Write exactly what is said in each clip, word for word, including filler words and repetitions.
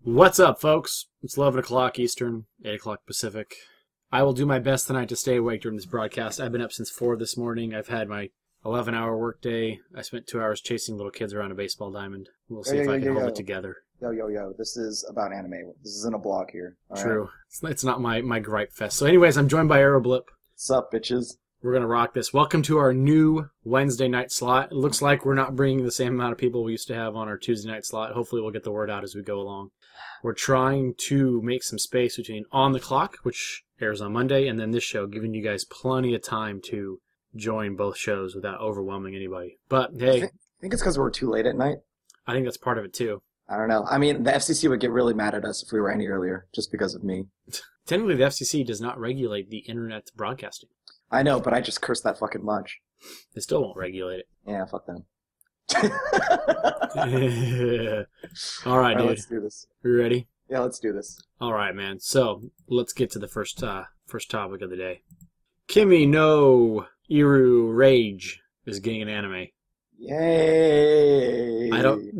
What's up, folks? It's eleven o'clock Eastern, eight o'clock Pacific. I will do my best tonight to stay awake during this broadcast. I've been up since four this morning. I've had my eleven-hour workday. I spent two hours chasing little kids around a baseball diamond. We'll see yo, if yo, I can yo, hold yo. it together. Yo, yo, yo, this is about anime. This isn't a blog here. all True. right? It's, it's not my, my gripe fest. So anyways, I'm joined by Aeroblip. What's up, bitches? We're going to rock this. Welcome to our new Wednesday night slot. It looks like we're not bringing the same amount of people we used to have on our Tuesday night slot. Hopefully we'll get the word out as we go along. We're trying to make some space between On the Clock, which airs on Monday, and then this show, giving you guys plenty of time to join both shows without overwhelming anybody. But, I hey, think, I think it's because we're too late at night. I think that's part of it, too. I don't know. I mean, the F C C would get really mad at us if we were any earlier, just because of me. Technically, the F C C does not regulate the internet broadcasting. I know, but I just cursed that fucking much. They still won't regulate Yeah, fuck them. it. All right, All right, dude. let's do this. You ready? Yeah, let's do this. All right, man. So let's get to the first uh, first topic of the day. Kimi no Iru Rage is getting an anime. Yay! I don't.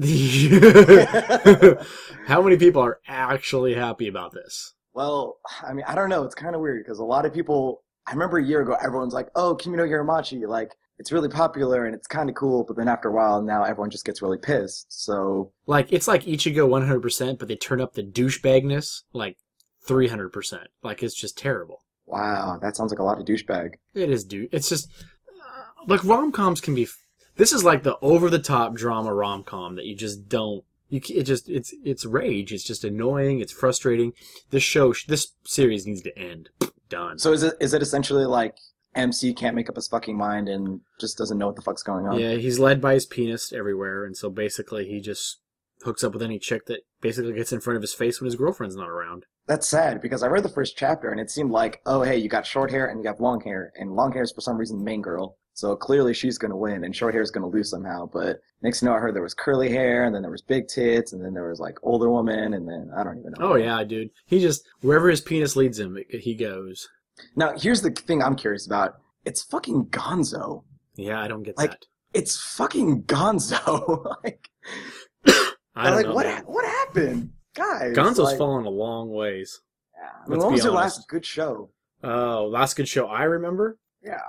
How many people are actually happy about this? Well, I mean, I don't know. It's kind of weird because a lot of people. I remember a year ago, everyone's like, "Oh, Kimi no Hiramochi, like it's really popular and it's kind of cool." But then after a while, now everyone just gets really pissed. So Like it's like Ichigo one hundred percent, but they turn up the douchebagness like three hundred percent. Like it's just terrible. wow, that sounds like a lot of douchebag. It is, dude. It's just uh, like rom-coms can be. This is like the over-the-top drama rom-com that you just don't. You c- it just it's it's rage. It's just annoying. It's frustrating. This show, this series needs to end. Done. So is it is it essentially like M C can't make up his fucking mind and just doesn't know what the fuck's going on? Yeah, he's led by his penis everywhere, and so basically he just hooks up with any chick that basically gets in front of his face when his girlfriend's not around. That's sad because I read the first chapter and it seemed like, oh hey, you got short hair and you got long hair, and long hair is for some reason the main girl. So clearly she's gonna win and short hair is gonna lose somehow. But next thing you know, I heard there was curly hair and then there was big tits and then there was like older woman and then I don't even know. Oh yeah, dude. He just wherever his penis leads him, he goes. Now here's the thing I'm curious about. It's fucking Gonzo. Yeah, I don't get Like, that. It's fucking Gonzo. like, I don't like know. what man. what happened, guys? Gonzo's like, fallen a long ways. Yeah. I mean, Let's when be was your honest. last good show? Oh, last good show I remember? Yeah.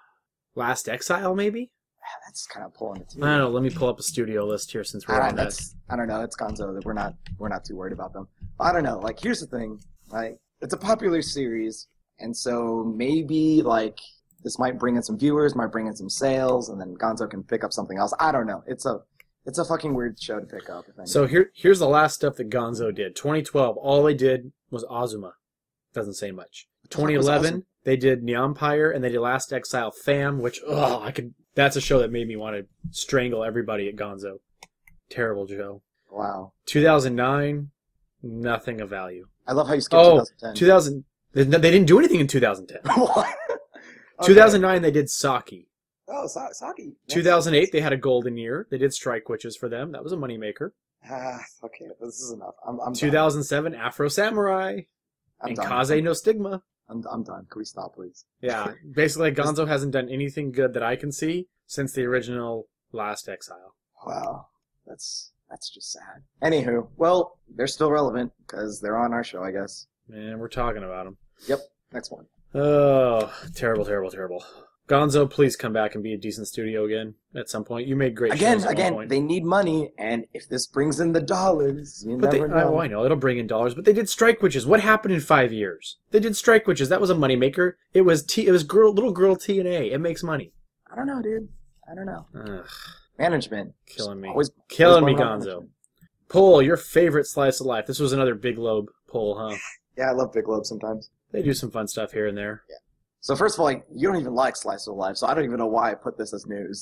Last Exile, maybe? That's kind of pulling it too. I don't know. Let me pull up a studio list here since we're I on don't, that. that's, I don't know. It's Gonzo. That We're not we're not too worried about them. I don't know. Like, here's the thing. Like, it's a popular series, and so maybe like this might bring in some viewers, might bring in some sales, and then Gonzo can pick up something else. I don't know. It's a it's a fucking weird show to pick up. If anything. So here, here's the last stuff that Gonzo did. twenty twelve, all they did was Azuma. Doesn't say much. twenty eleven, Azuma? they did Nyampire, and they did Last Exile Fam, which, oh, I could. That's a show that made me want to strangle everybody at Gonzo. Terrible show. Wow. two thousand nine, nothing of value. I love how you skipped Oh, twenty ten. two thousand, they they didn't do anything in two thousand ten. What? Okay. two thousand nine, they did Saki. Oh, Sa- Saki. two thousand eight, they had a golden year. They did Strike Witches for them. That was a moneymaker. Ah, okay. This is enough. I'm, I'm two thousand seven, Afro Samurai. I'm And done. Kaze no Stigma. I'm, I'm done. Can we stop, please? Yeah, basically Gonzo hasn't done anything good that I can see since the original Last Exile. Wow. That's that's just sad. Anywho, well, they're still relevant because they're on our show, I guess. Man, we're talking about them. Yep. Next one. Oh, terrible, terrible, terrible. Gonzo, please come back and be a decent studio again at some point. You made great Again, shows at one again, point. they need money, and if this brings in the dollars, you But they, never know. oh, I know, it'll bring in dollars, but they did Strike Witches. What happened in five years? They did Strike Witches. That was a moneymaker. It was T, it was girl, little girl T N A. It makes money. I don't know, dude. I don't know. Ugh, Management. killing me. Always, Killing always me, going on Gonzo. management. Poll, your favorite slice of life. This was another Big Lobe poll, huh? Yeah, I love Big Lobe sometimes. They do some fun stuff here and there. So first of all, like, you don't even like Slice of Life, so I don't even know why I put this as news.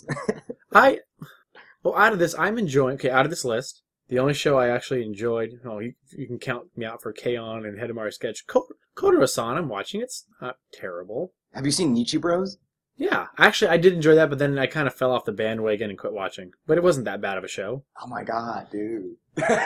I, well, out of this, I'm enjoying, okay, out of this list, the only show I actually enjoyed, oh, you, you can count me out for K-On! And Hedamari Sketch, Ko- Kodoro-san, I'm watching, it's not terrible. Have you seen Nichi Bros? Yeah, actually, I did enjoy that, but then I kind of fell off the bandwagon and quit watching. But it wasn't that bad of a show. Oh my god, dude.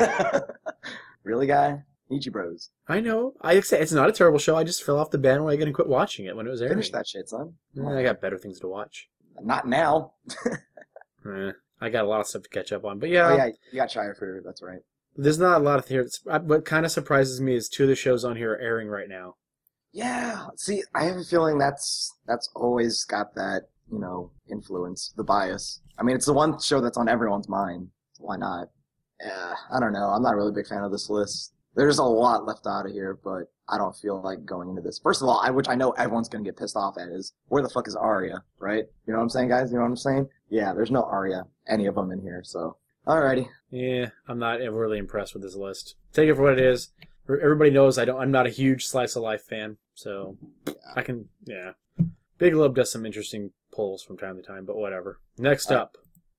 Really, guy? Nichi Bros. I know. I say it's not a terrible show. I just fell off the bandwagon and quit watching it when it was airing. Finish that shit, son. Eh, I got better things to watch. Not now. Eh, I got a lot of stuff to catch up on. But yeah, Oh yeah, you got Shire Food, that's right. There's not a lot of theaters. What kind of surprises me is two of the shows on here are airing right now. Yeah. See, I have a feeling that's that's always got that, you know, influence, the bias. I mean, it's the one show that's on everyone's mind. Why not? Yeah, I don't know. I'm not really a big fan of this list. There's a lot left out of here, but I don't feel like going into this. First of all, I, which I know everyone's going to get pissed off at, is where the fuck is Arya, right? You know what I'm saying, guys? You know what I'm saying? Yeah, there's no Arya, any of them in here, so. Alrighty. Yeah, I'm not really impressed with this list. Take it for what it is. Everybody knows I don't. I'm not a huge Slice of Life fan, so yeah. I can. Yeah, Big Love does some interesting polls from time to time, but whatever. Next up.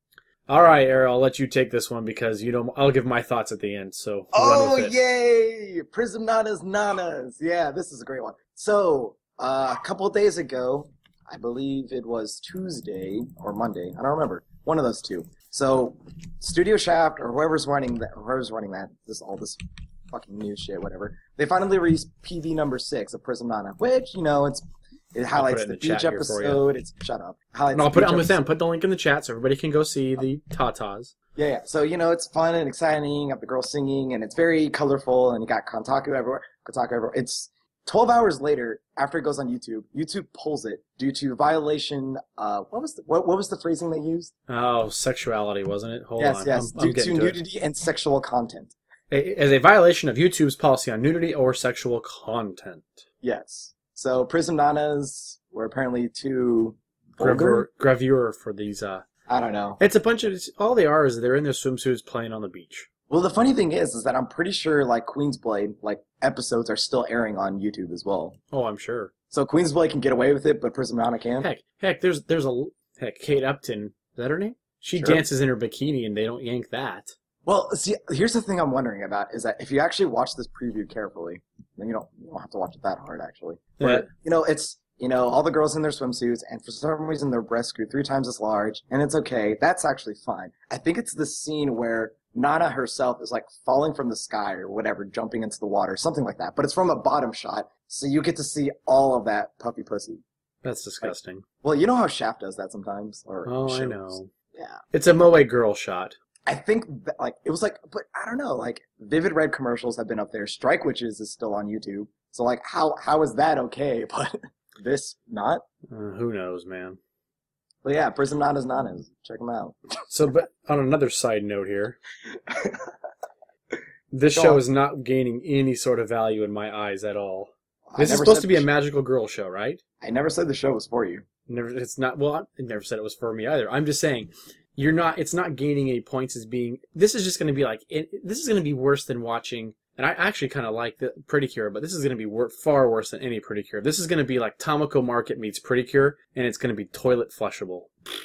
All right, Ariel, I'll let you take this one because you know I'll give my thoughts at the end. So oh yay, Prism Nanas Nanas. Yeah, this is a great one. So uh, a couple of days ago, I believe it was Tuesday or Monday. I don't remember. One of those two. So Studio Shaft or whoever's running that, whoever's running that, this all this fucking new shit, whatever. They finally released P V number six of Prism Nana, which you know it's. It highlights it the, the beach episode. It's shut up. Highlights no, I'll put it on with them. Put the link in the chat so everybody can go see the tatas. Yeah, yeah. So you know it's fun and exciting. You have the girls singing, and it's very colorful. And you got Kotaku everywhere. Kotaku everywhere. It's twelve hours later after it goes on YouTube. YouTube pulls it due to violation. Uh, what was the, what, what was the phrasing they used? Oh, sexuality, wasn't it? Hold yes, on. Yes, yes. Due to nudity it. and sexual content. As a violation of YouTube's policy on nudity or sexual content. Yes. So Prism Nanas were apparently too Gravure, gravure for these. Uh, I don't know. It's a bunch of all they are is they're in their swimsuits playing on the beach. Well, the funny thing is, is that I'm pretty sure like Queensblade like episodes are still airing on YouTube as well. Oh, I'm sure. So Queensblade can get away with it, but Prism Nana can't. Heck, heck, there's there's a heck Kate Upton. Is that her name? She sure. dances in her bikini, and they don't yank that. Well, see, here's the thing I'm wondering about is that if you actually watch this preview carefully, then you don't, you don't have to watch it that hard, actually. But, yeah. you know, it's, you know, all the girls in their swimsuits, and for some reason their breasts grew three times as large, and it's okay. That's actually fine. I think it's the scene where Nana herself is, like, falling from the sky or whatever, jumping into the water, something like that. But it's from a bottom shot, so you get to see all of that puffy pussy. That's disgusting. Like, well, you know how Shaft does that sometimes? Or oh, shows. I know. Yeah. It's a Moe girl shot. I think, that, like, it was like, but I don't know, like, Vivid Red commercials have been up there. Strike Witches is still on YouTube. So, like, how how is that okay, but this not? Uh, who knows, man. But yeah, Prism Nanas Nanas. Check them out. So, but on another side note here, this Go show on. is not gaining any sort of value in my eyes at all. This is supposed to be a magical girl show, right? I never said the show was for you. Never, it's not. Well, I never said it was for me either. I'm just saying, you're not. It's not gaining any points as being. This is just going to be like. It, this is going to be worse than watching. And I actually kind of like the Pretty Cure, but this is going to be wor- far worse than any Pretty Cure. This is going to be like Tamako Market meets Pretty Cure, and it's going to be toilet flushable.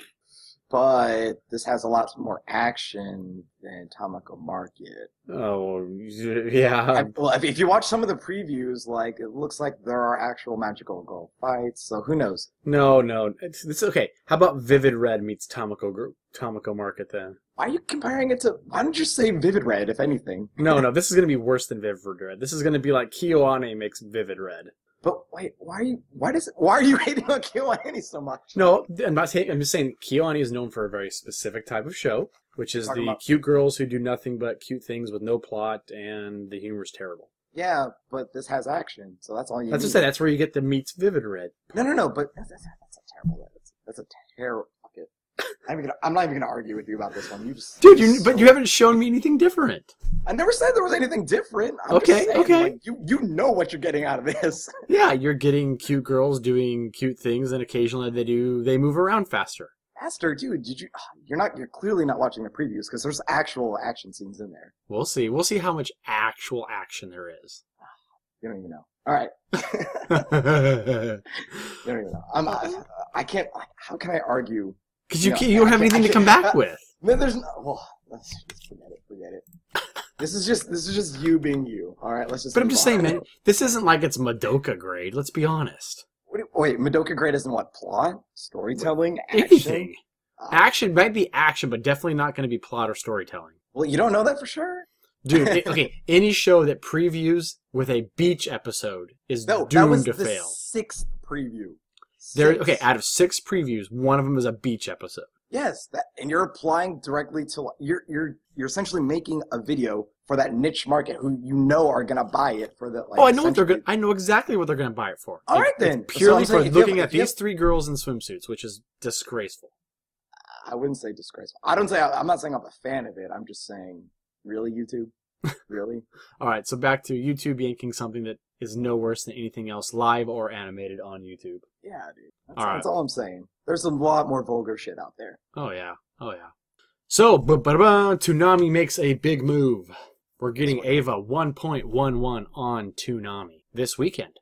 But this has a lot more action than Tamako Market. Oh, yeah. I, well, if, if you watch some of the previews, like, it looks like there are actual magical girl fights, so who knows? No, no. It's, it's okay. How about Vivid Red meets Tamako Gr- Tamako Market then? Why are you comparing it to... Why don't you say Vivid Red, if anything? No, no. This is going to be worse than Vivid Red. This is going to be like KyoAni makes Vivid Red. But wait, why are you? Why does? Why are you hating on KyoAni so much? No, I'm not saying. I'm just saying KyoAni is known for a very specific type of show, which is Talking the about- cute girls who do nothing but cute things with no plot, and the humor is terrible. Yeah, but this has action, so that's all you That's need. just That's where you get the meets Vivid Red. No, no, no. But that's, that's, that's a terrible. That's, that's a terrible. It. I'm, even gonna, I'm not even gonna argue with you about this one. You just, Dude, you, so, but you haven't shown me anything different. I never said there was anything different. I'm Okay, just saying, okay. Like, you you know what you're getting out of this. Yeah, you're getting cute girls doing cute things, and occasionally they do they move around faster. Faster, dude. Did you? You're not. You're clearly not watching the previews because there's actual action scenes in there. We'll see. We'll see how much actual action there is. You don't even know. All right. Because You don't even know. I'm. I, I can't. How can I argue? you No, can't, you don't I have can't- anything I to come can't- back with. No, there's no. Well, let's just forget it. Forget it. This is just. This is just you being you. All right. Let's just. But I'm move just on. saying, man, this isn't like it's Madoka grade. Let's be honest. What do you- wait, Madoka Grade isn't what? Plot, storytelling, action. Anything. Uh, Action might be action, but definitely not going to be plot or storytelling. Well, you don't know that for sure. Dude, it- okay, any show that previews with a beach episode is No, that doomed was to the fail. sixth preview. There, Six. okay, out of six previews, one of them is a beach episode. Yes, that, and you're applying directly to you're you're you're essentially making a video for that niche market who you know are gonna buy it for the. Like, oh, I know what they're gonna. I know exactly what they're gonna buy it for. All it, right then, it's purely so for saying, looking have, at these have, three girls in swimsuits, which is disgraceful. I wouldn't say disgraceful. I don't say I'm not saying I'm a fan of it. I'm just saying, really, YouTube, really. All right, so back to YouTube yanking something that is no worse than anything else, live or animated on YouTube. Yeah, dude. That's all, all, right. that's all I'm saying. There's a lot more vulgar shit out there. Oh yeah, oh yeah. So, Toonami makes a big move. We're getting Eva one point one one on Toonami this weekend.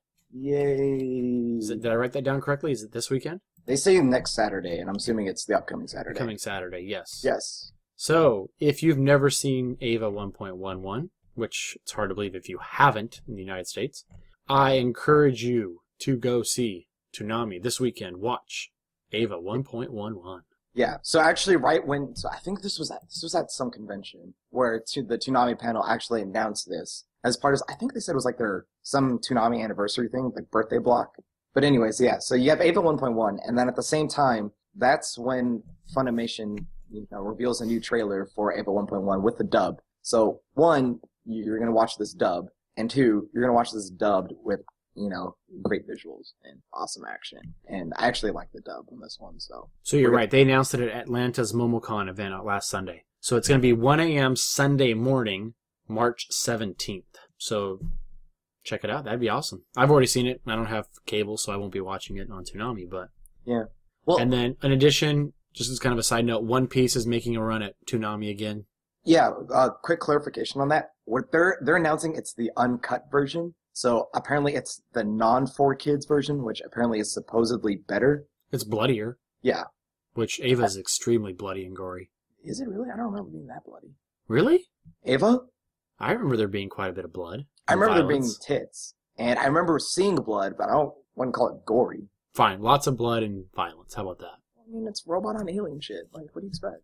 Yay! Is it, did I write that down correctly? Is it this weekend? They say next Saturday, and I'm assuming it's the upcoming Saturday. Coming Saturday, yes. Yes. So, if you've never seen Eva one point one one, which it's hard to believe if you haven't in the United States, I encourage you to go see Toonami this weekend. Watch Eva one point one one. Yeah. So actually, right when so I think this was at this was at some convention where to, the Toonami panel actually announced this as part of. I think they said it was like their some Toonami anniversary thing, like birthday block. But anyways, yeah. So you have Eva one point one, and then at the same time, that's when Funimation you know reveals a new trailer for Eva one point one with the dub. So one, you're gonna watch this dub, and two, you're gonna watch this dubbed with you know great visuals and awesome action. And I actually like the dub on this one. So so you're right. They announced it at Atlanta's MomoCon event last Sunday. So it's gonna be one a.m. Sunday morning, March seventeenth. So check it out. That'd be awesome. I've already seen it. I don't have cable, so I won't be watching it on Toonami. But yeah. Well, and then in addition, just as kind of a side note, One Piece is making a run at Toonami again. Yeah. Uh, quick clarification on that. What they're they're announcing it's the uncut version. So apparently it's the non four kids version, which apparently is supposedly better. It's bloodier. Yeah. Which Ava is extremely bloody and gory. Is it really? I don't remember being that bloody. Really? Ava? I remember there being quite a bit of blood. I remember violence. there being tits. And I remember seeing blood, but I don't wouldn't call it gory. Fine. Lots of blood and violence. How about that? I mean, it's robot on alien shit. Like, what do you expect?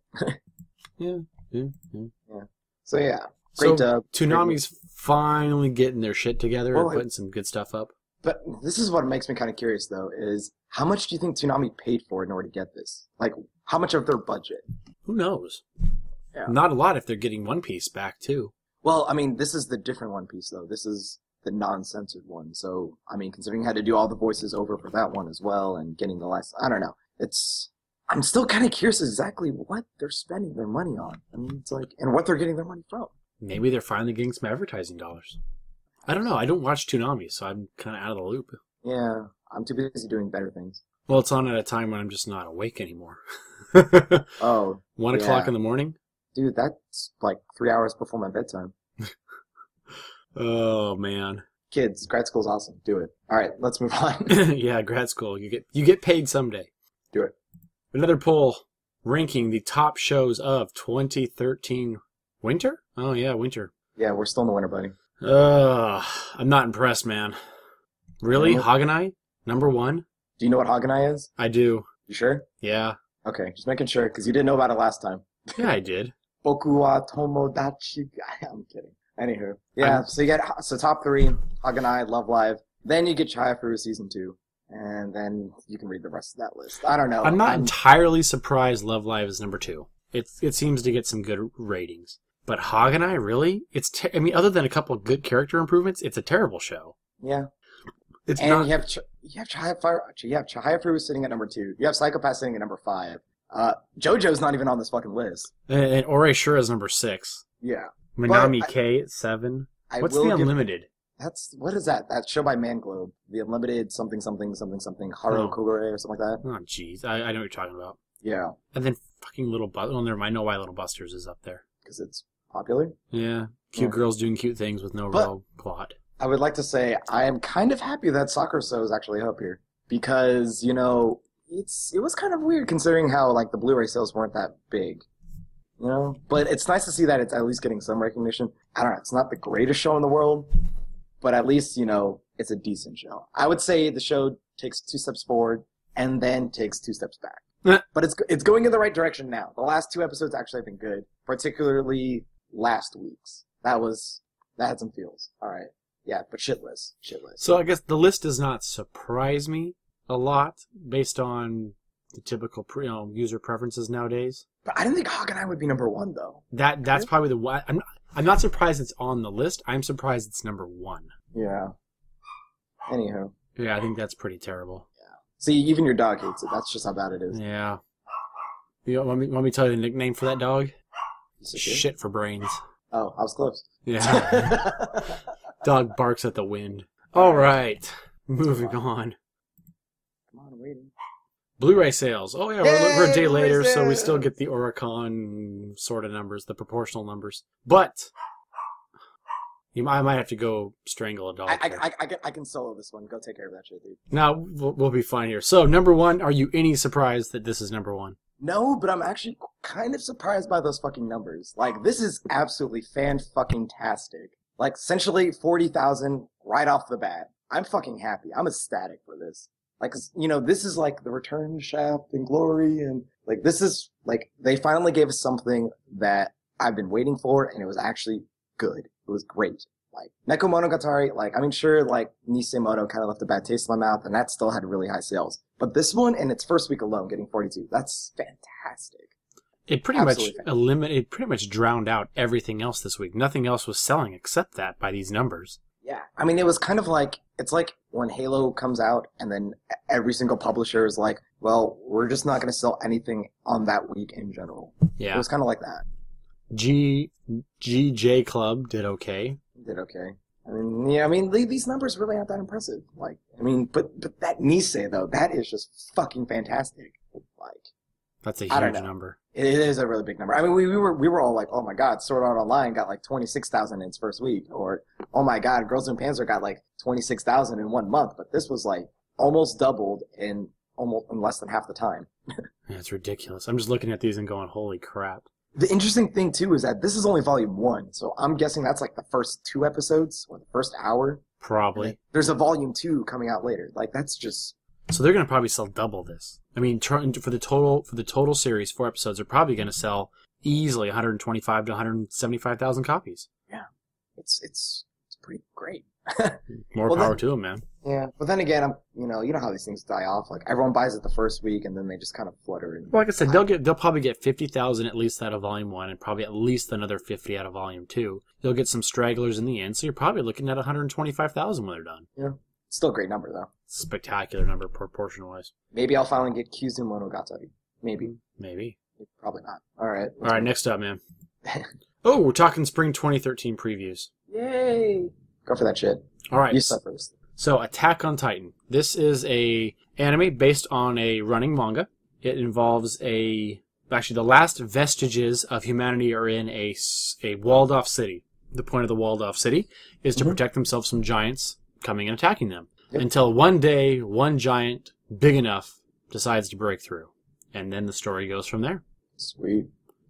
yeah, yeah, yeah. Yeah. So, yeah. Great so, dub. Toonami's finally getting their shit together well, and putting some good stuff up. But this is what makes me kind of curious, though, is how much do you think Toonami paid for in order to get this? Like, how much of their budget? Who knows? Yeah. Not a lot if they're getting One Piece back, too. Well, I mean, this is the different One Piece, though. This is the non-censored one. So, I mean, considering you had to do all the voices over for that one as well and getting the last... I don't know. It's... I'm still kind of curious exactly what they're spending their money on. I mean, it's like... And what they're getting their money from. Maybe they're finally getting some advertising dollars. I don't know. I don't watch Toonami, so I'm kind of out of the loop. Yeah, I'm too busy doing better things. Well, it's on at a time when I'm just not awake anymore. Oh. One yeah. o'clock in the morning? Dude, that's like three hours before my bedtime. Oh, man. Kids, grad school's awesome. Do it. All right, let's move on. Yeah, grad school. You get you get paid someday. Do it. Another poll ranking the top shows of twenty thirteen winter? Oh, yeah, winter. Yeah, we're still in the winter, buddy. Uh, I'm not impressed, man. Really? No. Haganai? Number one? Do you know what Haganai is? I do. You sure? Yeah. Okay, just making sure, because you didn't know about it last time. Yeah, I did. Boku wa tomodachi. I'm kidding. Anywho. Yeah, I'm... so you get, so top three, Haganai, Love Live. Then you get Chihayafuru season two. And then you can read the rest of that list. I don't know. I'm not I'm... entirely surprised Love Live is number two. It, it seems to get some good ratings. But Haganai, really? It's te- I mean, other than a couple of good character improvements, it's a terrible show. Yeah. It's and not... you have Ch- you have Chihayafuru, you have Chihayafuru sitting at number two. You have Psychopath sitting at number five. Uh, JoJo's not even on this fucking list. And, and Ore Shura is number six. Yeah. Minami I, K at seven. I What's will the give, Unlimited? That's, what is that? That show by Manglobe. The Unlimited something something something something. Haru Oh. Kogure or something like that. Oh, jeez. I, I know what you're talking about. Yeah. And then fucking Little Busters. Well, never mind. I know why Little Busters is up there. Because it's popular. Yeah. Cute Yeah. girls doing cute things with no But- real plot. I would like to say I am kind of happy that Soccer So is actually up here. Because, you know, it's it was kind of weird considering how, like, the Blu-ray sales weren't that big. You know? But it's nice to see that it's at least getting some recognition. I don't know, it's not the greatest show in the world, but at least, you know, it's a decent show. I would say the show takes two steps forward and then takes two steps back. But it's it's going in the right direction now. The last two episodes actually have been good, particularly last week's. That was, that had some feels. All right. Yeah, but shitless. Shitless. So I guess the list does not surprise me a lot based on the typical you know, user preferences nowadays. But I didn't think Hawkeye would be number one, though. That That's probably the one. I'm, I'm not surprised it's on the list. I'm surprised it's number one. Yeah. Anywho. Yeah, I think that's pretty terrible. Yeah. See, even your dog hates it. That's just how bad it is. Yeah. You know, want me, want me to tell you the nickname for that dog? Is it good? Shit for brains. Oh, I was close. Yeah. Dog barks at the wind. All right. Moving on. Come on, I'm waiting. Blu-ray sales. Oh, yeah, we're, Yay, we're a day Blu-ray later, so we sales! still get the Oricon sort of numbers, the proportional numbers. But you, I might have to go strangle a dog. I, I, here. I, I, can, I can solo this one. Go take care of that shit, dude. Now, we'll, we'll be fine here. So, number one, are you any surprised that this is number one? No, but I'm actually kind of surprised by those fucking numbers. Like, this is absolutely fan-fucking-tastic. Like, essentially forty thousand right off the bat. I'm fucking happy. I'm ecstatic for this. Like, you know, this is like the return to Shaft and Glory, and like, this is, like, they finally gave us something that I've been waiting for, and it was actually good. It was great. Like, Neko Monogatari, like, I mean, sure, like, Nisemoto kind of left a bad taste in my mouth, and that still had really high sales. But this one, in its first week alone, getting forty-two, that's fantastic. It pretty Absolutely much eliminated, it pretty much drowned out everything else this week. Nothing else was selling except that by these numbers. Yeah. I mean, it was kind of like, it's like when Halo comes out and then every single publisher is like, well, we're just not going to sell anything on that week in general. Yeah. It was kind of like that. G, G J Club did okay. Did okay. I mean, yeah, I mean, these numbers really aren't that impressive. Like, I mean, but, but that Nisei, though, that is just fucking fantastic. Like, That's a I don't huge know. number. It is a really big number. I mean, we, we were we were all like, oh my god, Sword Art Online got like twenty-six thousand in its first week. Or, oh my god, Girls in Panzer got like twenty-six thousand in one month. But this was like almost doubled in almost in less than half the time. Yeah, it's ridiculous. I'm just looking at these and going, holy crap. The interesting thing, too, is that this is only volume one. So I'm guessing that's like the first two episodes or the first hour. Probably. There's a volume two coming out later. Like, that's just... So they're going to probably sell double this. I mean, tr- for the total for the total series, four episodes are probably going to sell easily one hundred twenty-five to one hundred seventy-five thousand copies. Yeah. It's it's it's pretty great. More Well, power then- to them, man. Yeah. But then again, I'm you know, you know how these things die off. Like, everyone buys it the first week, and then they just kind of flutter. And, Well, like I said, they'll get they'll probably get fifty thousand at least out of volume one, and probably at least another fifty out of volume two. They'll get some stragglers in the end, so you're probably looking at one hundred twenty-five thousand when they're done. yeah. Still a great number, though. Spectacular number proportion wise. Maybe I'll finally get Kyuzu Monogatari. Maybe. Maybe. Probably not. All right. All right, next up, man. Oh, we're talking spring twenty thirteen previews. Yay! Go for that shit. All right. You start first. So, Attack on Titan. This is a anime based on a running manga. It involves a... Actually, the last vestiges of humanity are in a, s- a walled-off city. The point of the walled-off city is to Mhm. protect themselves from giants coming and attacking them. Yep. Until one day, one giant, big enough, decides to break through. And then the story goes from there. Sweet.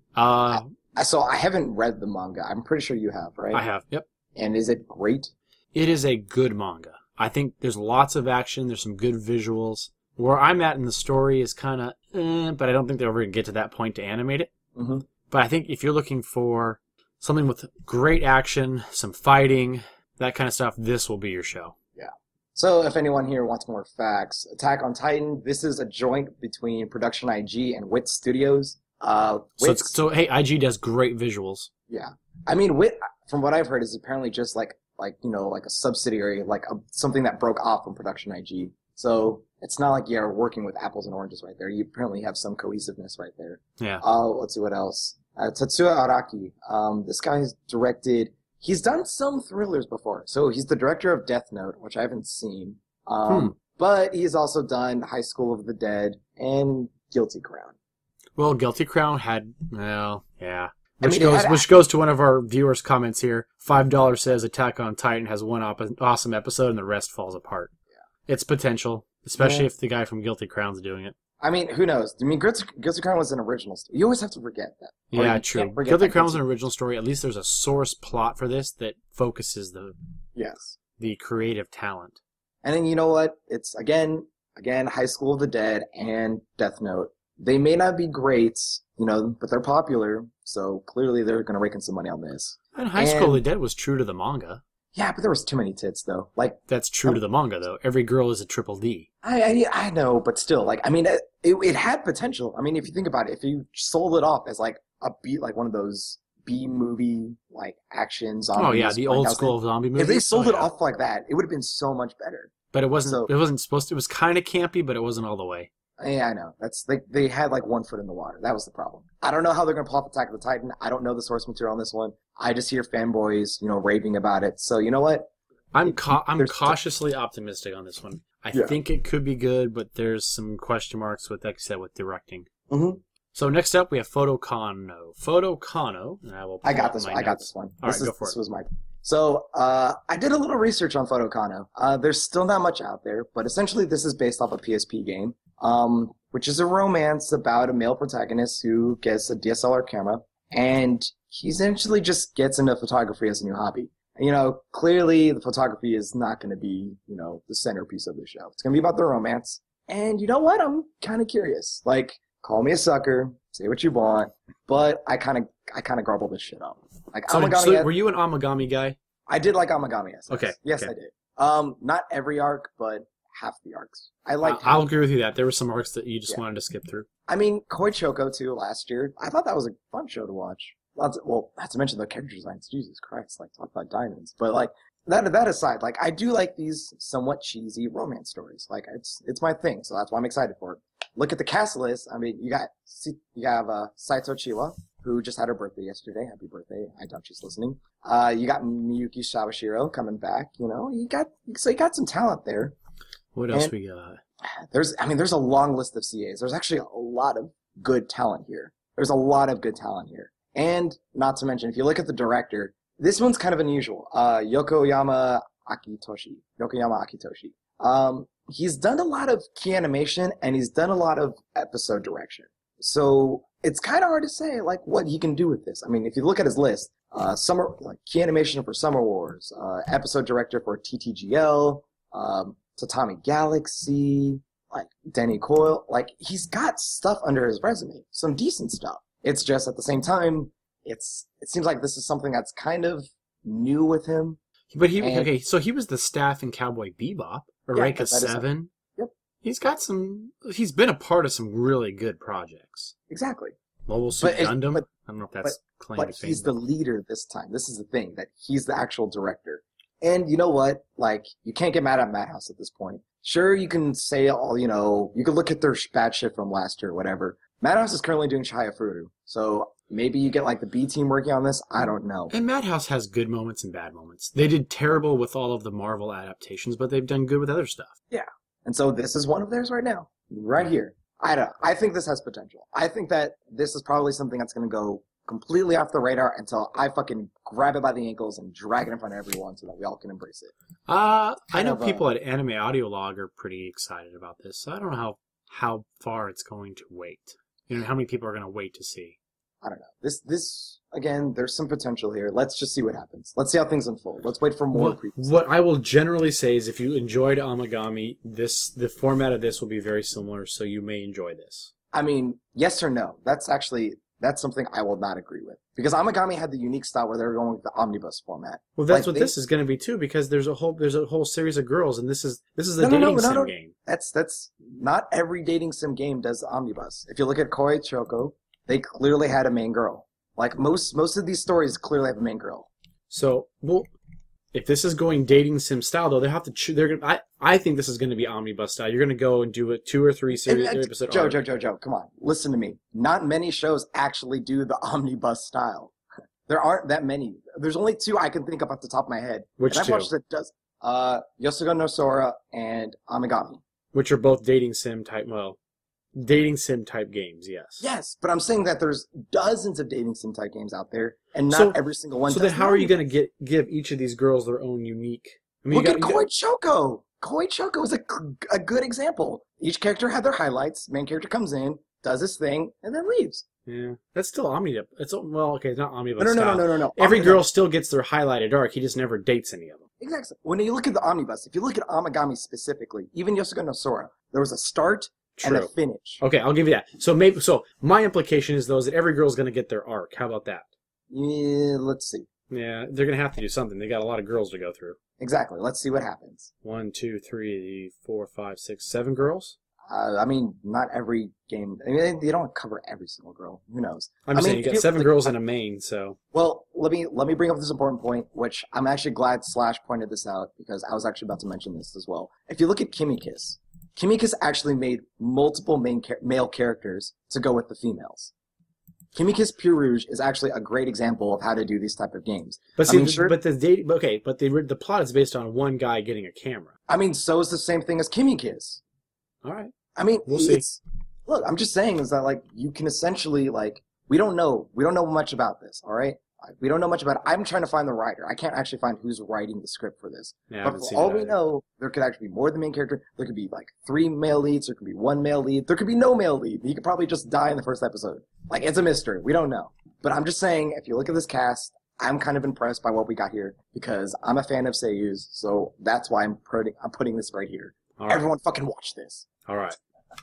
Uh, I- So I haven't read the manga. I'm pretty sure you have, right? I have. Yep. And is it great? It is a good manga. I think there's lots of action. There's some good visuals. Where I'm at in the story is kind of, eh, but I don't think they're ever going to get to that point to animate it. Mm-hmm. But I think if you're looking for something with great action, some fighting, that kind of stuff, this will be your show. So if anyone here wants more facts, Attack on Titan, this is a joint between Production I G and Wit Studios. Uh, So, Wit, it's, so hey, I G does great visuals. yeah. I mean, Wit, from what I've heard, is apparently just like, like you know, like a subsidiary, like a, something that broke off from Production I G. So it's not like you're working with apples and oranges right there. You apparently have some cohesiveness right there. Yeah. Uh, let's see what else. Uh, Tetsuya Araki. Um, this guy's directed. He's done some thrillers before. So he's the director of Death Note, which I haven't seen. Um, Hmm. But he's also done High School of the Dead and Guilty Crown. Well, Guilty Crown had, well, yeah. I Which mean, it goes, had- which goes to one of our viewers' comments here. Five dollars says Attack on Titan has one op- awesome episode and the rest falls apart. Yeah. It's potential, especially Yeah. if the guy from Guilty Crown's doing it. I mean, who knows? I mean, Guilty, Guilty Crown was an original story. You always have to forget that. Or Yeah, you true. can't forget Guilty that Crown was Guilty- an original story. At least there's a source plot for this that focuses the Yes. the creative talent. And then you know what? It's, again, again, High School of the Dead and Death Note. They may not be great, you know, but they're popular. So clearly they're going to rake in some money on this. And High School of And- the Dead was true to the manga. Yeah, but there was too many tits though. Like That's true to the manga, though. Every girl is a triple D. I, I I know, but still, like I mean, it, it had potential. I mean, if you think about it, if you sold it off as like a beat, like one of those B movie like action zombies. Oh yeah, the old school thing, zombie movies. if they sold oh, it yeah. off like that, it would have been so much better. But it wasn't. So, it wasn't supposed to. It was kind of campy, but it wasn't all the way. Yeah, I know. That's they they had like one foot in the water. That was the problem. I don't know how they're gonna pull off Attack of the Titan. I don't know the source material on this one. I just hear fanboys, you know, raving about it. So you know what? I'm ca- I'm There's cautiously optimistic on this one. I Yeah. think it could be good, but there's some question marks with, like I said, with directing. Mm-hmm. So next up, we have Photokano. Photokano, and I will. I pull got up this my one. I got notes. this one. All this right, is, go for this it. was my. So uh, I did a little research on Photokano. Uh, there's still not much out there, but essentially this is based off a P S P game, um, which is a romance about a male protagonist who gets a D S L R camera, and he essentially just gets into photography as a new hobby. You know, clearly the photography is not going to be, you know, the centerpiece of the show. It's going to be about the romance. And you know what? I'm kind of curious. Like, call me a sucker, say what you want, but I kind of, I kind of garble this shit up. Like, So, Amagami, so were you an Amagami guy? I did like Amagami. Yes, Okay, yes, okay. I did. Um, not every arc, but half the arcs. I liked. I'll agree with you that there were some arcs that you just Yeah. wanted to skip through. I mean, Koi Choco too last year. I thought that was a fun show to watch. Lots of, well, not to mention the character designs. Jesus Christ, like talk about diamonds. But like that that aside, like I do like these somewhat cheesy romance stories. Like it's it's my thing, so that's why I'm excited for it. Look at the cast list. I mean, you got you have uh, Saito Chiwa, who just had her birthday yesterday. Happy birthday! I doubt she's listening. Uh, you got Miyuki Sawashiro coming back. You know, you got so you got some talent there. What else And- we got? There's, I mean, there's a long list of C As. There's actually a lot of good talent here. There's a lot of good talent here. And not to mention, if you look at the director, this one's kind of unusual. Uh, Yokoyama Akitoshi. Yokoyama Akitoshi. Um, he's done a lot of key animation and he's done a lot of episode direction. So it's kind of hard to say, like, what he can do with this. I mean, if you look at his list, uh, summer, like, key animation for Summer Wars, uh, episode director for T T G L, um, Tatami Galaxy, like Denny Coyle, like he's got stuff under his resume, some decent stuff. It's just at the same time, it's it seems like this is something that's kind of new with him. But he And- okay, so he was the staff in Cowboy Bebop, Yeah, Eureka that- that is- Seven. Yep. He's got some. He's been a part of some really good projects. Exactly. Mobile Suit But it- Gundam. but- I don't know if that's claim But to fame. he's the leader this time. This is the thing, that he's the actual director. And you know what? Like, you can't get mad at Madhouse at this point. Sure, you can say all, you know, you can look at their sh- bad shit from last year or whatever. Madhouse is currently doing Chihaya Furu. So maybe you get like the B team working on this. I don't know. And Madhouse has good moments and bad moments. They did terrible with all of the Marvel adaptations, but they've done good with other stuff. And so this is one of theirs right now. Right here. I don't I think this has potential. I think that this is probably something that's going to go completely off the radar until I fucking grab it by the ankles and drag it in front of everyone so that we all can embrace it. Uh, I Kind know of, uh, people at Anime Audiolog are pretty excited about this. So I don't know how, how far it's going to wait. You know, how many people are going to wait to see. I don't know. This, this, again, there's some potential here. Let's just see what happens. Let's see how things unfold. Let's wait for more What, prequels. what I will generally say is if you enjoyed Amagami, this the format of this will be very similar, so you may enjoy this. I mean, yes or no? That's actually, that's something I will not agree with. Because Amagami had the unique style where they were going with the omnibus format. Well, that's Like, what they- this is going to be too, because there's a whole there's a whole series of girls, and this is this is a No, no, no, dating no, sim no. game. That's, that's, not every dating sim game does omnibus. If you look at Koi Choco, they clearly had a main girl. Like most, most of these stories clearly have a main girl. So, well, if this is going dating sim style, though, they have to. Cho- they're gonna. I I think this is going to be omnibus style. You're going to go and do a two or three series And, uh, episode Joe, arc. Joe, Joe, Joe, come on. Listen to me. Not many shows actually do the omnibus style. There aren't that many. There's only two I can think of off the top of my head. Which and I've two? watched it does. Uh, Yosuga no Sora and Amagami. Which are both dating sim type. Well, dating sim type games. Yes. Yes, but I'm saying that there's dozens of dating sim type games out there, and not So- every single one. So does then, how are you omnibus. going to get give each of these girls their own unique? I mean, Look you at got, you Koi got- Choco. Koi Choco is a, a good example. Each character had their highlights. Main character comes in, does his thing, and then leaves. Yeah, that's still omnibus. It's well, okay, it's not omnibus. No, no, no, style. no, no, no, no. Every Omnibus- girl still gets their highlighted arc. He just never dates any of them. Exactly. When you look at the omnibus, if you look at Amagami specifically, even Yosuga no Sora, there was a start and a True. finish. Okay, I'll give you that. So maybe so. My implication is though is that every girl's going to get their arc. How about that? Yeah, let's see. Yeah, they're going to have to do something. They got a lot of girls to go through. Exactly. Let's see what happens. One, two, three, four, five, six, seven girls? Uh, I mean, not every game. I mean, they, they don't cover every single girl. Who knows? I'm just I saying, mean, you got you- seven like, girls and a main, so... Well, let me let me bring up this important point, which I'm actually glad Slash pointed this out because I was actually about to mention this as well. If you look at Kimmy-Kiss, Kimmy-Kiss actually made multiple main char- male characters to go with the females. Kimmy-Kiss Pure Rouge is actually a great example of how to do these type of games. But I see, mean, the- sure- but the date, okay, but the the plot is based on one guy getting a camera. I mean, so is the same thing as Kimmy-Kiss. All right. I mean, We'll see. it's look. I'm just saying is that like you can essentially like we don't know we don't know much about this. All right, Like, we don't know much about it. I'm trying to find the writer. I can't actually find who's writing the script for this. Yeah, I but haven't for seen all that we either. know, there could actually be more than the main character. There could be like three male leads. There could be one male lead. There could be no male lead. He could probably just die in the first episode. Like it's a mystery. We don't know. But I'm just saying, if you look at this cast, I'm kind of impressed by what we got here because I'm a fan of Seiyus. So that's why I'm putting I'm putting this right here. All right. Everyone, fucking watch this. All right.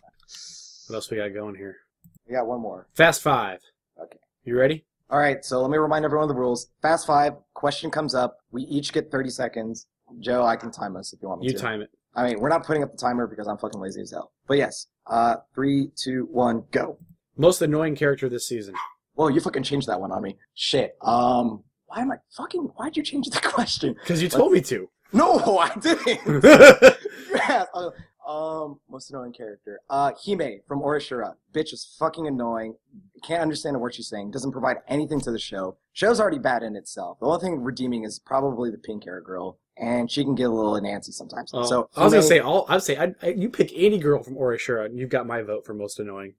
What else we got going here? We got one more. Fast Five. Okay. You ready? All right, so let me remind everyone of the rules. Fast five, question comes up. We each get thirty seconds. Joe, I can time us if you want me You to. time it. I mean, we're not putting up the timer because I'm fucking lazy as hell. But yes, uh, three, two, one, go. Most annoying character this season. Whoa, you fucking changed that one on me. Shit. Um, why am I fucking? Why'd you change the question? Because you told me to. No, I didn't. Yeah, uh, um, most annoying character. Uh, Hime from Orishura. Bitch is fucking annoying. Can't understand a word she's saying. Doesn't provide anything to the show. Show's already bad in itself. The only thing redeeming is probably the pink hair girl, and she can get a little antsy sometimes. Oh, so I was gonna Hime- say, all I'd say, I'd, I, you pick any girl from Orishura, and you've got my vote for most annoying.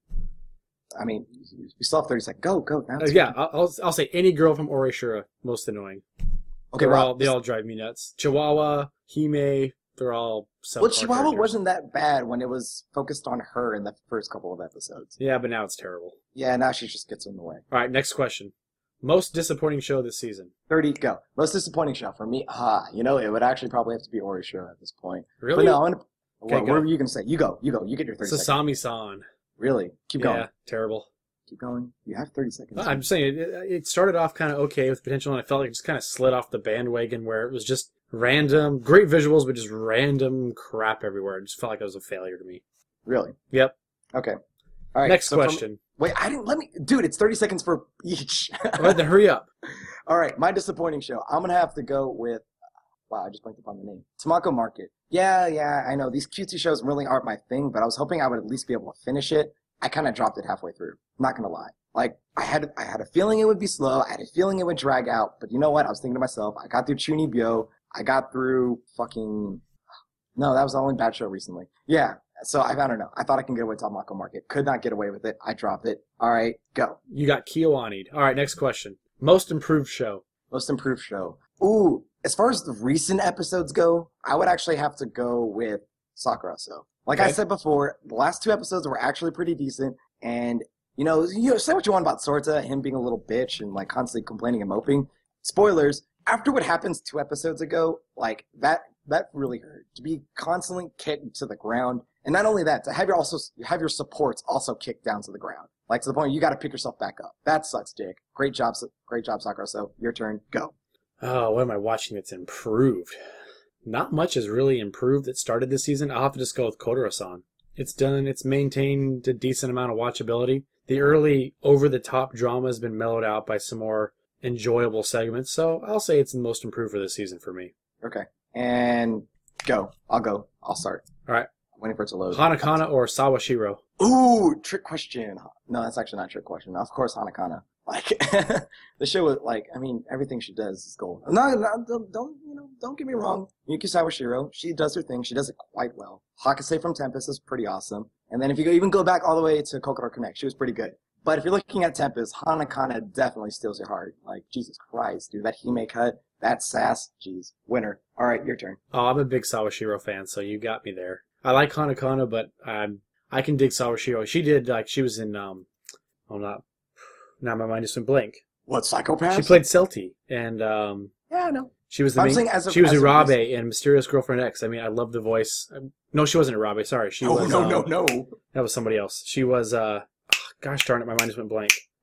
I mean, we still have thirty seconds. Go, go. Now Uh, it's- yeah, I'll, I'll I'll say any girl from Orishura, most annoying. Okay, They're Rob. all, they all drive me nuts. Chihuahua, Hime, they're all subpar Well, Chihuahua characters. wasn't that bad when it was focused on her in the first couple of episodes. Yeah, but now it's terrible. Yeah, now she just gets in the way. All right, next question. Most disappointing show this season. thirty, go. Most disappointing show for me? Ah, you know, it would actually probably have to be Orishura at this point. Really? But no, I'm gonna. Okay, what, go. what were you gonna say? You go. You go. You get your thirty seconds. Sasami-san. Really? Keep Yeah, going. terrible. Keep going. You have thirty seconds. I'm saying it, it started off kind of okay with potential, and I felt like it just kind of slid off the bandwagon where it was just random, great visuals, but just random crap everywhere. It just felt like it was a failure to me. Really? Yep. Okay. All right. Next so from- question. wait, I didn't. Let me, dude. It's thirty seconds for each. All right, then hurry up. All right. My disappointing show. I'm gonna have to go with. Wow, I just blanked upon the name. Tamako Market. Yeah, yeah. I know these cutesy shows really aren't my thing, but I was hoping I would at least be able to finish it. I kind of dropped it halfway through. I'm not gonna lie. Like I had, I had a feeling it would be slow. I had a feeling it would drag out. But you know what? I was thinking to myself. I got through Chunibyo. I got through fucking. No, that was the only bad show recently. Yeah. So I, I don't know. I thought I can get away with Tamako Market. Could not get away with it. I dropped it. All right, go. You got Kiyoani. All right, next question. Most improved show. Most improved show. Ooh, as far as the recent episodes go, I would actually have to go with Sakura. So, like I Okay. said before, the last two episodes were actually pretty decent. And you know, you know, say what you want about Sorta, him being a little bitch and like constantly complaining and moping. Spoilers. After what happens two episodes ago, like that, that really hurt. To be constantly kicked to the ground, and not only that, to have your also have your supports also kicked down to the ground, like to the point you got to pick yourself back up. That sucks, Dick. Great job, Sa- great job, Sakura. So your turn. Go. Oh, what am I watching that's improved? Not much has really improved that started this season. I'll have to just go with Kotaro-san. It's done, it's maintained a decent amount of watchability. The early over-the-top drama has been mellowed out by some more enjoyable segments, so I'll say it's the most improved for this season for me. Okay. And go. I'll go. I'll start. All right. I'm waiting for it to load. Hanakana or Sawashiro? Ooh, trick question. No, that's actually not a trick question. Of course, Hanakana. Like the show, was like I mean, everything she does is gold. No, no, don't, don't you know? Don't get me wrong. Yuki Sawashiro, she does her thing. She does it quite well. Hakase from Tempest is pretty awesome. And then if you go, even go back all the way to Kokoro Connect, she was pretty good. But if you're looking at Tempest, Hanakana definitely steals your heart. Like Jesus Christ, dude, that Hime cut, that sass, jeez, winner. All right, your turn. Oh, I'm a big Sawashiro fan, so you got me there. I like Hanakana, but um, I can dig Sawashiro. She did, like, she was in, um, oh, not, now my mind just went blank. What, Psychopath? She played Celti, and um, Yeah, I know. she was the I'm main, saying as of- she was as of Urabe in Mysterious Girlfriend X. I mean, I love the voice. Um, No, she wasn't Urabe, sorry. She No, was, no, um, no, no. That was somebody else. She was, uh, oh, gosh darn it, my mind just went blank.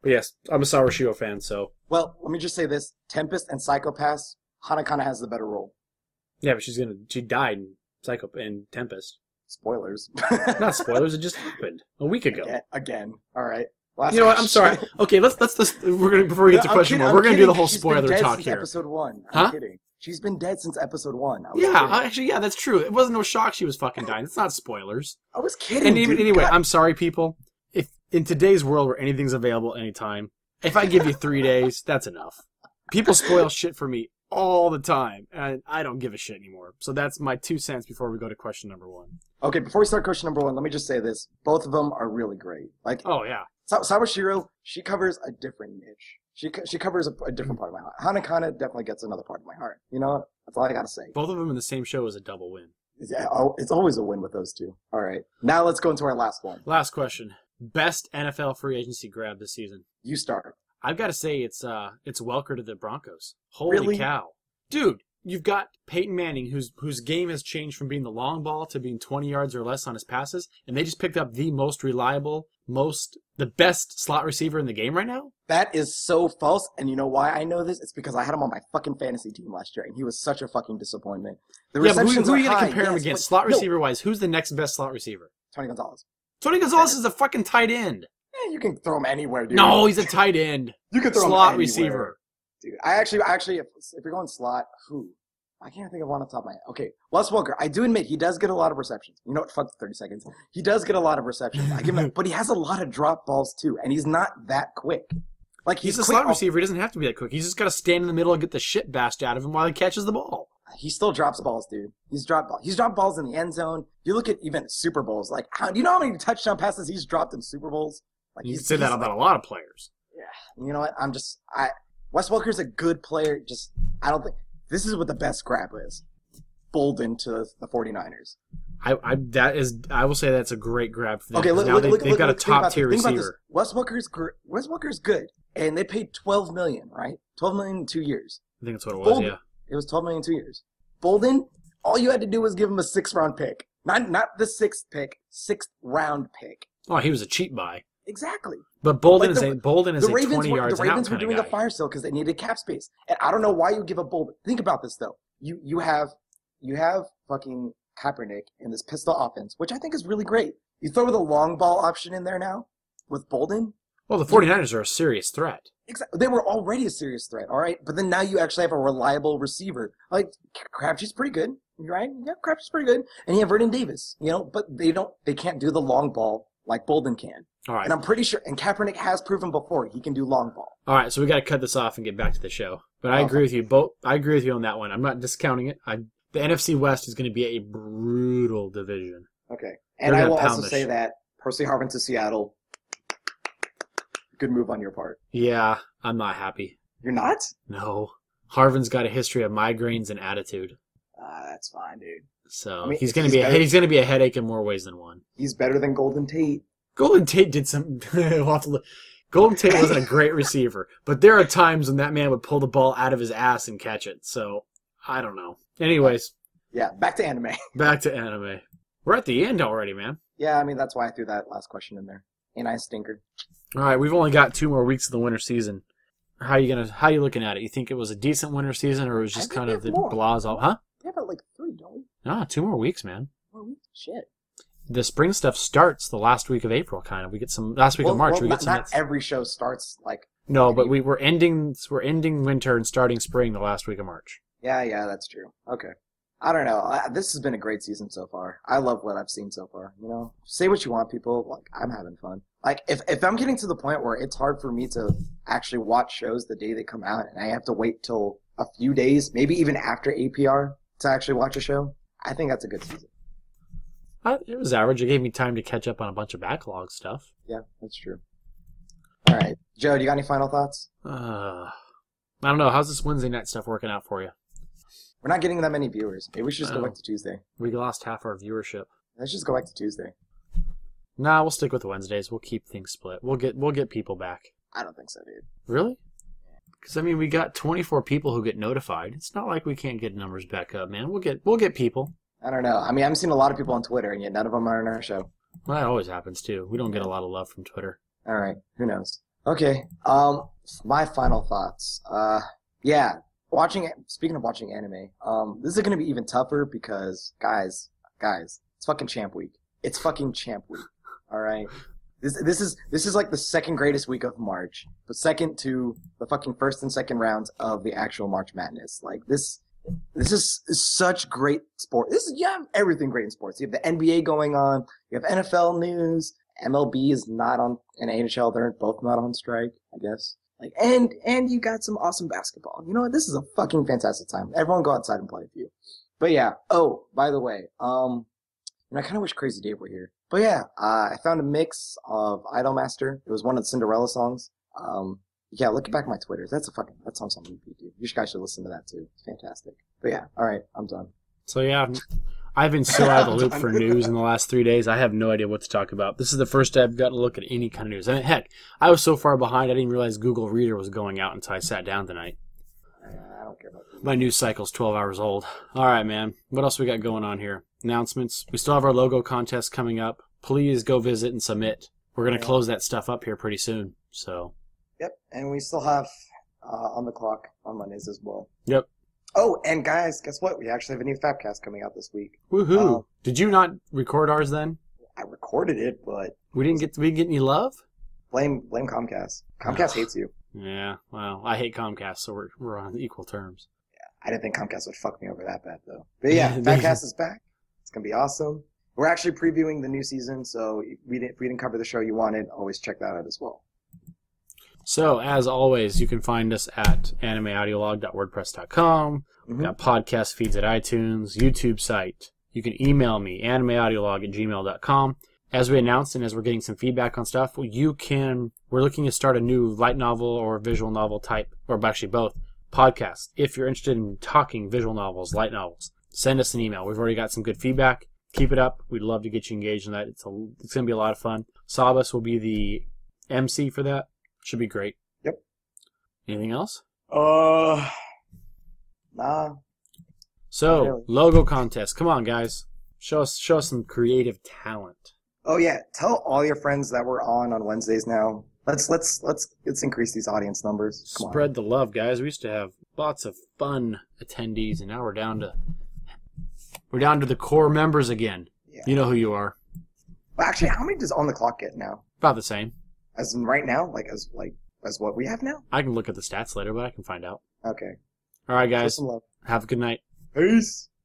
But yes, I'm a Sawashiro fan, so. Well, let me just say this. Tempest and Psychopaths, Hanakana has the better role. Yeah, but she's gonna, she died in Psycho, in Tempest. Spoilers. Not spoilers, it just happened a week ago. Again. Again. All right. Last You know what? I'm sorry. Okay, let's let's let's we're gonna before we get to I'm question kidding, more, I'm we're gonna do kidding. the whole She's been spoiler dead talk since here. Episode one. I'm Huh? kidding. She's been dead since episode one. I was Yeah, kidding. actually, yeah, that's true. It wasn't no shock she was fucking dying. It's not spoilers. I was kidding. And even dude. anyway, God. I'm sorry, people. If in today's world where anything's available anytime, if I give you three days, that's enough. People spoil shit for me all the time, and I don't give a shit anymore. So that's my two cents before we go to question number one. Okay, before we start question number one, let me just say this. Both of them are really great. Like, Oh yeah, Sa- Sawashiro, she covers a different niche. She co- she covers a, a different part of my heart. Hanakana definitely gets another part of my heart. You know, that's all I gotta say. both of them in the same show is a double win. Yeah, oh, it's always a win with those two. All right, now let's go into our last one. Last question: best N F L free agency grab this season. You start. I've got to say it's uh it's Welker to the Broncos. Holy Really? cow, dude! You've got Peyton Manning, whose whose game has changed from being the long ball to being twenty yards or less on his passes, and they just picked up the most reliable, most the best slot receiver in the game right now. That is so false, and you know why I know this? It's because I had him on my fucking fantasy team last year, and he was such a fucking disappointment. The Yeah, but who, receptions who are are you going to high, compare him yes, against? but- Slot no, receiver wise, who's the next best slot receiver? Tony Gonzalez. Tony Gonzalez is a fucking tight end. Eh, you can throw him anywhere, dude. No, he's a tight end. you can throw him Slot anywhere. receiver. Dude, I actually, actually, if, if you're going slot, who? I can't think of one on top of my head. Okay, Wes Welker. I do admit he does get a lot of receptions. You know what? Fuck the thirty seconds. He does get a lot of receptions. I give him that, but he has a lot of drop balls too, and he's not that quick. Like He's, he's, a quick slot off- receiver. He doesn't have to be that quick. He's just got to stand in the middle and get the shit bashed out of him while he catches the ball. He still drops balls, dude. He's dropped balls. He's dropped balls in the end zone. You look at even Super Bowls. Like, how, do you know how many touchdown passes he's dropped in Super Bowls? Like, You he's, can say that he's about like- a lot of players. Yeah. You know what? I'm just I. Wes Welker's a good player. Just I don't think this is what the best grab is. Bolden to the 49ers. I, I that is I will say that's a great grab for them. Okay, 'cause look, now look, they, look, they've look, got look, a think about top tier this. Think about this. receiver. Wes Welker's gr- Wes Welker's good, and they paid twelve million, right? twelve million in two years. I think that's what it was. Bolden, Yeah. it was twelve million in two years. Bolden, all you had to do was give him a sixth round pick, not not the sixth pick, sixth round pick. Oh, he was a cheap buy. Exactly. But Bolden Like is the- a Bolden is The a Ravens twenty were yards the and out Ravens were kind of doing guy. a fire sale because they needed cap space, and I don't know why you give up Bolden. Think about this though. You you have you have fucking Kaepernick in this pistol offense, which I think is really great. You throw the long ball option in there now with Bolden. Well, the 49ers are a serious threat. Exactly. They were already a serious threat, all right? But then now you actually have a reliable receiver. Like, Crabtree's pretty good, right? Yeah, Crabtree's pretty good. And you have Vernon Davis, you know, but they don't, they can't do the long ball like Bolden can. All right. And I'm pretty sure, and Kaepernick has proven before he can do long ball. All right, so we got to cut this off and get back to the show. But I Oh. agree with you both. I agree with you on that one. I'm not discounting it. I the N F C West is going to be a brutal division. Okay. They're And I gonna will pound also the say shit. that Percy Harvin to Seattle, good move on your part. Yeah, I'm not happy. You're not? No. Harvin's got a history of migraines and attitude. Uh, that's fine, dude. So I mean, he's if going to he's be a, better- he's going to be a headache in more ways than one. He's better than Golden Tate. Golden Tate did some. We'll have to look. Golden Tate wasn't a great receiver, but there are times when that man would pull the ball out of his ass and catch it. So I don't know. Anyways, Yeah, back to anime. back to anime. We're at the end already, man. Yeah, I mean, that's why I threw that last question in there. And I stinkered. All right, we've only got two more weeks of the winter season. How you gonna? How you looking at it? You think it was a decent winter season, or it was I just think kind of we the have more. blahs all? Huh? We have about like three, don't we? Ah, two more weeks, man. Four weeks? Shit. The spring stuff starts the last week of April, kind of. We get some last week well, of March. well, we not, get some. not every show starts like. no, but we we're ending we're ending winter and starting spring the last week of March. Yeah, yeah, that's true. Okay. I don't know. I, this has been a great season so far. I love what I've seen so far. You know, say what you want, people. Like, I'm having fun. Like, if if I'm getting to the point where it's hard for me to actually watch shows the day they come out, and I have to wait till a few days, maybe even after A P R, to actually watch a show, I think that's a good season. Uh, it was average. It gave me time to catch up on a bunch of backlog stuff. Yeah, that's true. All right, Joe, do you got any final thoughts? Uh, I don't know. How's this Wednesday night stuff working out for you? We're not getting that many viewers. Maybe we should just go Oh. back to Tuesday. We lost half our viewership. Let's just go back to Tuesday. Nah, we'll stick with Wednesdays. We'll keep things split. We'll get we'll get people back. I don't think so, dude. Really? Because I mean, we got twenty-four people who get notified. It's not like we can't get numbers back up, man. We'll get we'll get people. I don't know. I mean, I've seen a lot of people on Twitter, and yet none of them are on our show. Well, that always happens too. We don't get a lot of love from Twitter. All right, who knows? Okay. Um, my final thoughts. Uh, yeah. Watching. Speaking of watching anime, um, this is going to be even tougher because, guys, guys, it's fucking Champ Week. It's fucking Champ Week. All right. This this is this is like the second greatest week of March, but second to the fucking first and second rounds of the actual March Madness. Like this. This is, is such great sport. This is yeah, everything great in sports. You have the N B A going on. You have N F L news. M L B is not on, and A H L, they're both not on strike, I guess. Like, and, and you got some awesome basketball. You know what? This is a fucking fantastic time. Everyone go outside and play a few. But yeah. Oh, by the way, um, and I kind of wish Crazy Dave were here. But yeah, uh, I found a mix of Idolmaster. It was one of the Cinderella songs. Um, yeah, look back at my Twitter. That's a fucking, that song's on repeat, dude. You guys should listen to that too. It's fantastic. But yeah, alright, I'm done. So yeah, I've been so out of the loop for news in the last three days. I have no idea what to talk about. This is the first day I've gotten to look at any kind of news. I mean, heck, I was so far behind I didn't realize Google Reader was going out until I sat down tonight. I don't care about Google. My news cycle's twelve hours old. All right, man. What else we got going on here? Announcements. We still have our logo contest coming up. Please go visit and submit. We're going to Yeah. close that stuff up here pretty soon. So. Yep, and we still have uh, On the Clock on Mondays as well. Yep. Oh, and guys, guess what? We actually have a new Fabcast coming out this week. Woohoo! Um, Did you not record ours then? I recorded it, but We didn't get. We didn't get any love. blame blame Comcast. Comcast hates you. Yeah. Well, I hate Comcast, so we're we're on equal terms. I didn't think Comcast would fuck me over that bad, though. But yeah, Fabcast is back. It's going to be awesome. We're actually previewing the new season, so if we didn't, if we didn't cover the show you wanted, always check that out as well. So, as always, you can find us at anime audiolog dot wordpress dot com. We've Mhm. got podcast feeds at iTunes, YouTube site. You can email me, anime audiolog at gmail dot com. As we announced and as we're getting some feedback on stuff, you can, we're looking to start a new light novel or visual novel type, or actually both, podcast. If you're interested in talking visual novels, light novels, send us an email. We've already got some good feedback. Keep it up. We'd love to get you engaged in that. It's, a, it's going to be a lot of fun. Sabas will be the M C for that. Should be great. Yep. Anything else? Uh, nah. So, Not really. logo contest. Come on, guys. Show us show us some creative talent. Oh yeah, tell all your friends that we're on on Wednesdays now. Let's let's let's let's increase these audience numbers. Come Spread on. the love, guys. We used to have lots of fun attendees, and now we're down to we're down to the core members again. Yeah. You know who you are. Well, actually, how many does On the Clock get now? About the same. As in right now, like as like as what we have now? I can look at the stats later, but I can find out. Okay. All right, Show guys. some love. Have a good night. Peace.